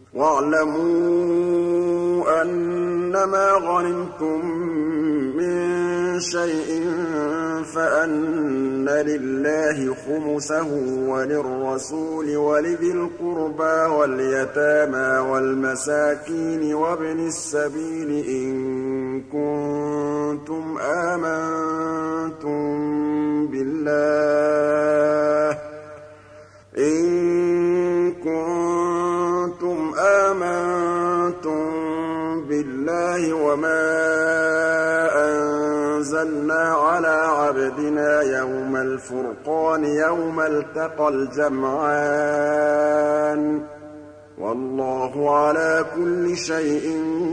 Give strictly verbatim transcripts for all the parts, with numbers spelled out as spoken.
وَاعْلَمُوا أَنَّمَا غَنِمْتُم مِّن شَيْءٍ فَأَنَّ لِلَّهِ خُمُسَهُ وَلِلرَّسُولِ وَلِذِي الْقُرْبَىٰ وَالْيَتَامَىٰ وَالْمَسَاكِينِ وَابْنِ السَّبِيلِ إِن كُنتُمْ آمَنتُم بِاللَّهِ إِن كُنتُمْ آمَنتُم بِاللَّهِ وَمَا أَنزَلْنَا عَلَىٰ عَبْدِنَا يَوْمَ الْفُرْقَانِ يَوْمَ الْتَقَى الْجَمْعَانِ ۗ وَاللَّهُ عَلَىٰ كُلِّ شَيْءٍ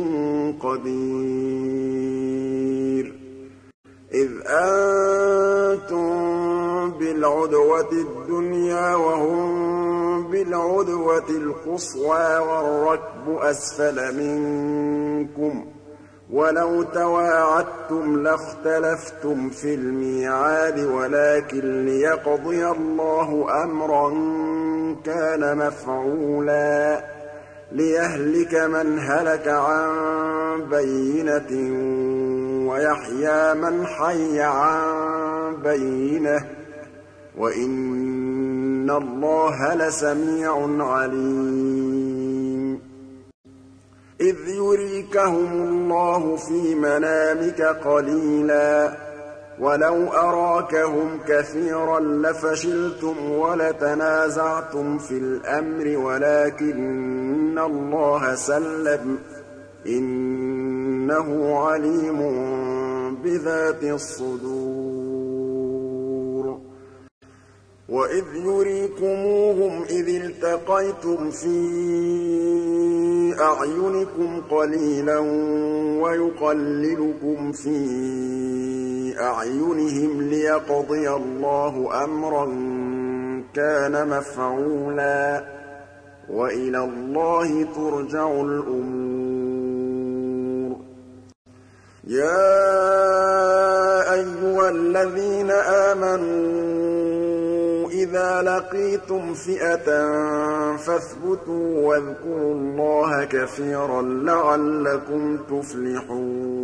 قَدِيرٌ إِذْ أَنتُم بِالْعُدْوَةِ الدُّنْيَا وَهُم بِالْعُدْوَةِ الْقُصْوَىٰ وَالرَّكْبُ أَسْفَلَ مِنكُمْ ۚ وَلَوْ تَوَاعَدتُّمْ لَاخْتَلَفْتُمْ فِي الْمِيعَادِ وَلَٰكِن لِّيَقْضِيَ اللَّهُ أَمْرًا كَانَ مَفْعُولًا لِّيَهْلِكَ مَنْ هَلَكَ عَن بَيِّنَةٍ وَيَحْيَىٰ مَنْ حَيَّ عَن بَيِّنَةٍ ۗ وَإِنَّ اللَّهَ لَسَمِيعٌ عَلِيمٌ إِذْ يُرِيكَهُمُ اللَّهُ فِي مَنَامِكَ قَلِيلًا ۖ وَلَوْ أَرَاكَهُمْ كَثِيرًا لَّفَشِلْتُمْ وَلَتَنَازَعْتُمْ فِي الْأَمْرِ وَلَٰكِنَّ اللَّهَ سَلَّمَ ۗ إِنَّهُ عَلِيمٌ بِذَاتِ الصُّدُورِ وَإِذْ يُرِيكُمُوهُمْ إِذِ الْتَقَيْتُمْ فِي أَعْيُنِكُمْ قَلِيلًا وَيُقَلِّلُكُمْ فِي أَعْيُنِهِمْ لِيَقْضِيَ اللَّهُ أَمْرًا كَانَ مَفْعُولًا ۗ وَإِلَى اللَّهِ تُرْجَعُ الْأُمُورُ يَا أَيُّهَا الَّذِينَ آمَنُوا إِذَا لَقِيتُمْ فِئَةً فَاثْبُتُوا وَاذْكُرُوا اللَّهَ كَثِيرًا لَّعَلَّكُمْ تُفْلِحُونَ